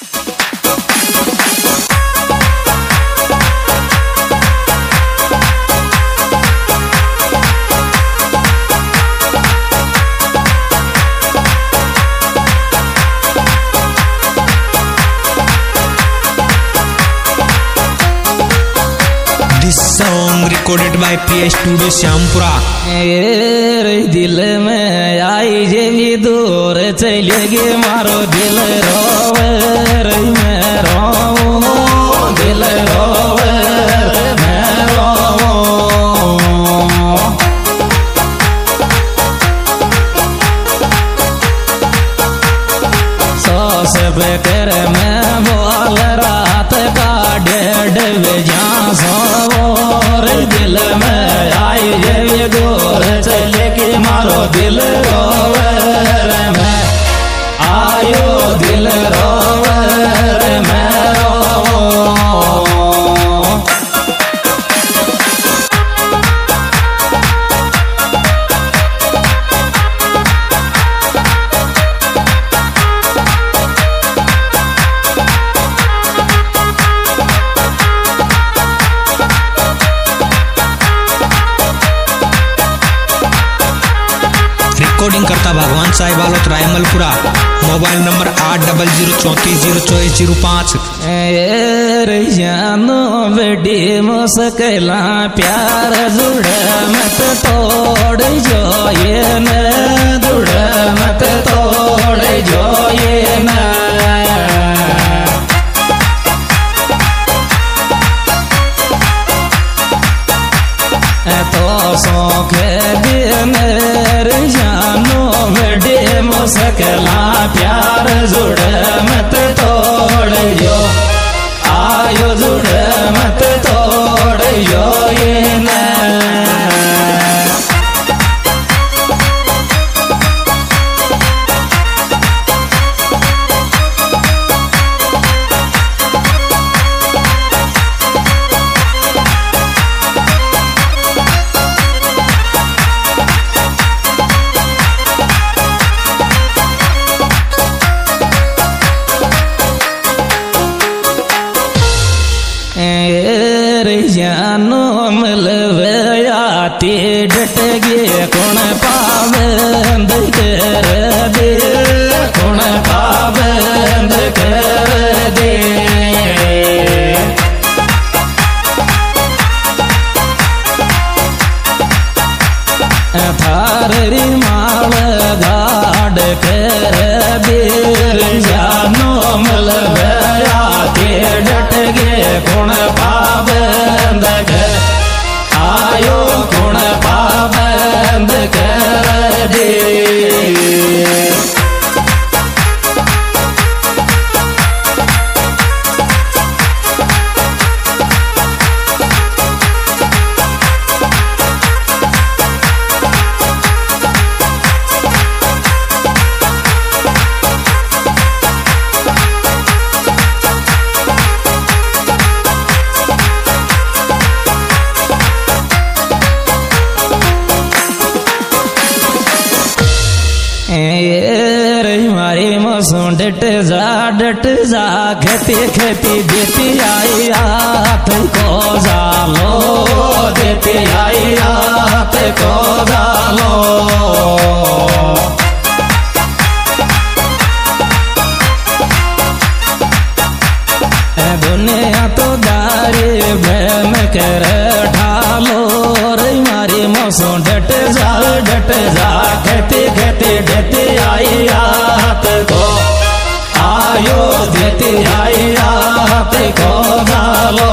Recorded by PS studio Shyampura. दिल में आई जेवी दूर चलेगी मारो दिल रोवे मैं रोऊं दिल रोवे मैं रोऊं। सोस बेकर मैं बोल रात का 1:30 बजे दिल में आई ये दूर चले कि मारो दिल रोवे मैं आयो दिल रोवे मैं रिकॉर्डिंग करता भगवान साहिब आलोत रायमलपुरा। Mobile number 8034044005। जानो बेटी मुस्कला प्यार जुड़ मत तोड़ जो ये न जुड़ मत तोड़ जो ये न तो सौखे दिन जानो बड़े मुस्कला प्यार जुड़ मत तोड़ जो आयो जुड़ मत तोड़ जो ये न जानो मलवयाती डट गे कौन पाबंद कर दे कौन पाबंद कर दे थारी माल गाड़ कर दे जानो मलवयाती डट गे कौन पाबंद कर आयो कौन पाबंद कर दे। डट जा खेती खेती देती आई हाथ को जालो देती आई हाथ को जालो दुनिया तो दारी बहन कर ढालो रे मारी मौसम डट जा खेती खेती देती आई हाथ को आयो देती आई हाथ को डालो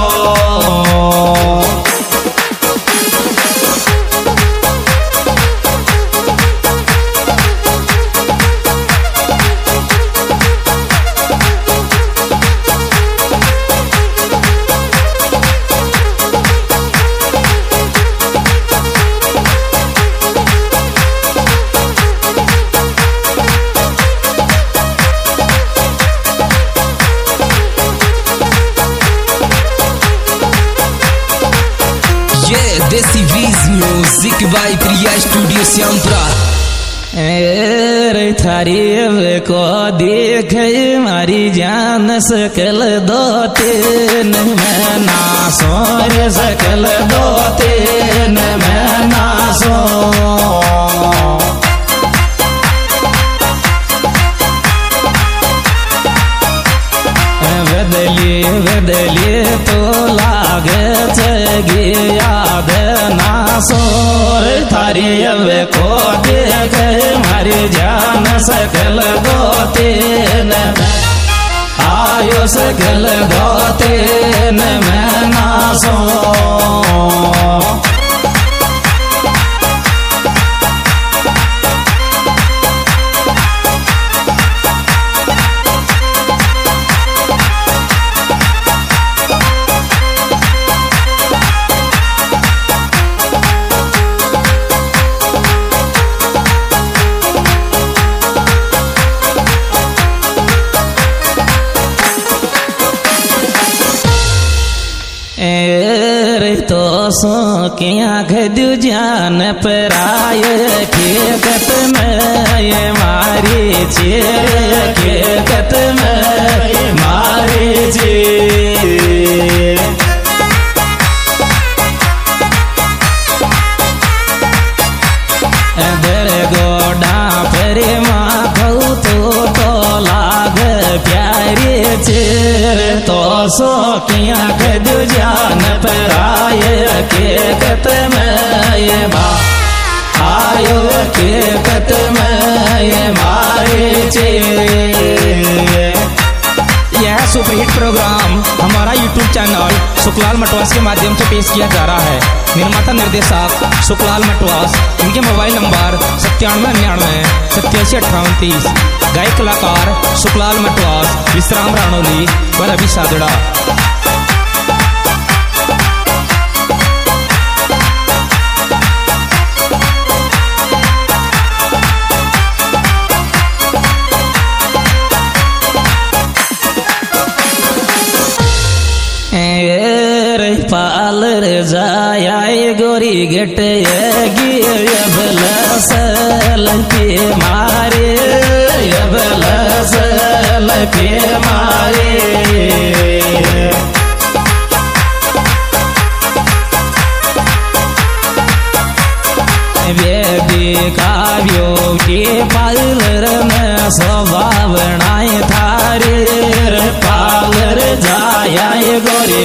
देसी वीज music by Priya studio Shyampura. रे थारी को देखे मारी जान सकल दो तीन मैं नासो रे सकल दो तीन मैं नासो बदली तो लागे चगी याद नासोर थारी अब को देख मारी जान सकल दो तीन आयो सकल दो तीन मैं नासो तो सो क्या खदू जान पराय खेकत में ये मारी चेर खेकत में ये मारी चेर दर गोडा परे माखौ तो लाग प्यारे चेर तो सो किया खदू जान पराय खेकत में ये आयो खेकत में ये मारे चेर। यह सुपरहिट प्रोग्राम हमारा यूट्यूब चैनल सुखलाल मटवास के माध्यम से पेश किया जा रहा है। निर्माता निर्देशक सुखलाल मटवास, इनके मोबाइल नंबर 9799 875830। गायक कलाकार सुखलाल मटवास, विश्राम राणोली व रवि सादड़ा। पालर जाया गोरी गेट बलस पे मारे बलस पे मारे वेदी काव्यो के पालर में स्वभावनाएं थारे पालर जाया गोरी